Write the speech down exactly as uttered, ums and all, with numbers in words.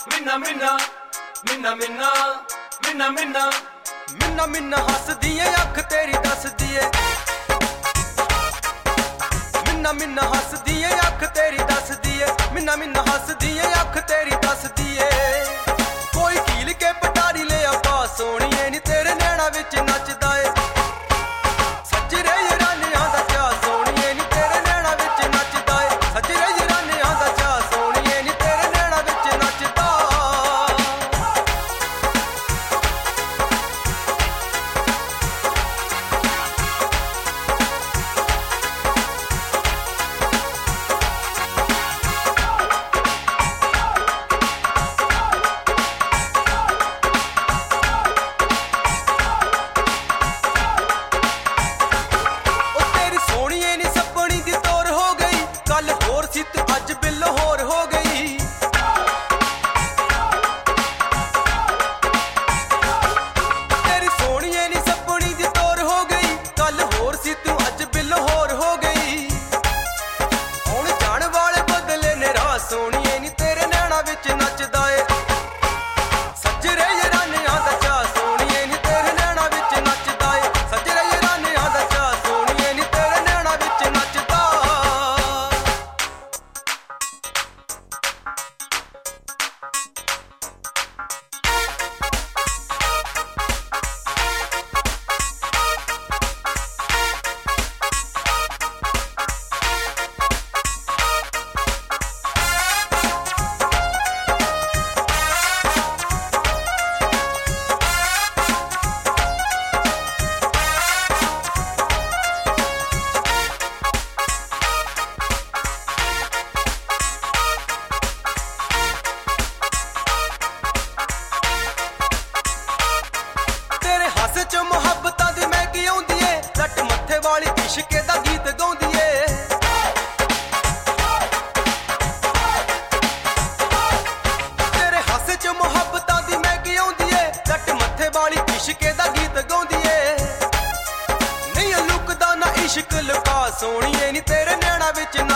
मिन्ना मिन्ना मिन्ना मिन्ना मिन्ना मिन्ना मिन्ना मिन्ना हसदी ऐ अख तेरी दसदी ऐ मिन्ना मिन्ना हसदी ऐ अख तेरी दसदी ऐ मिन्ना मिन्ना हसदी ऐ अख तेरी दसदी ऐ कोई कील के पटारी ले पा सोहणीए नी तेरे नैना विच नचदा ऐ सजरे रानियां दा चा सोहणीए नी तेरे नैना विच नचदा ऐ सजरे रानियां दा चा सोहणीए नी तेरे नैना विच नचदा अज बिल होर हो गई तेरी सोहणीए नी सपनी दी तोर हो गई कल होर सी तू अज बिल होर हो गई हुण जाण वाले बदले ने राह सोहणीए नी तेरे नैना विच नचदा ऐ सजरे रानियां दा चा सोहणीए नी तेरे नैना विच नचदा ऐ सजरे रानियां दा चा सोहणीए नी तेरे नैना विच नचदा च मुहब्बतां दी महकी आउंदी ऐ लट मत्थे वाली इश्के दा गीत गाउंदी ऐ तेरे हासे च मुहब्बतां दी महकी आउंदी ऐ लट मत्थे वाली इश्के दा गीत गाउंदी ऐ नहीं लुकदा ना इश्क लुका सोहणीए नी तेरे नैना विच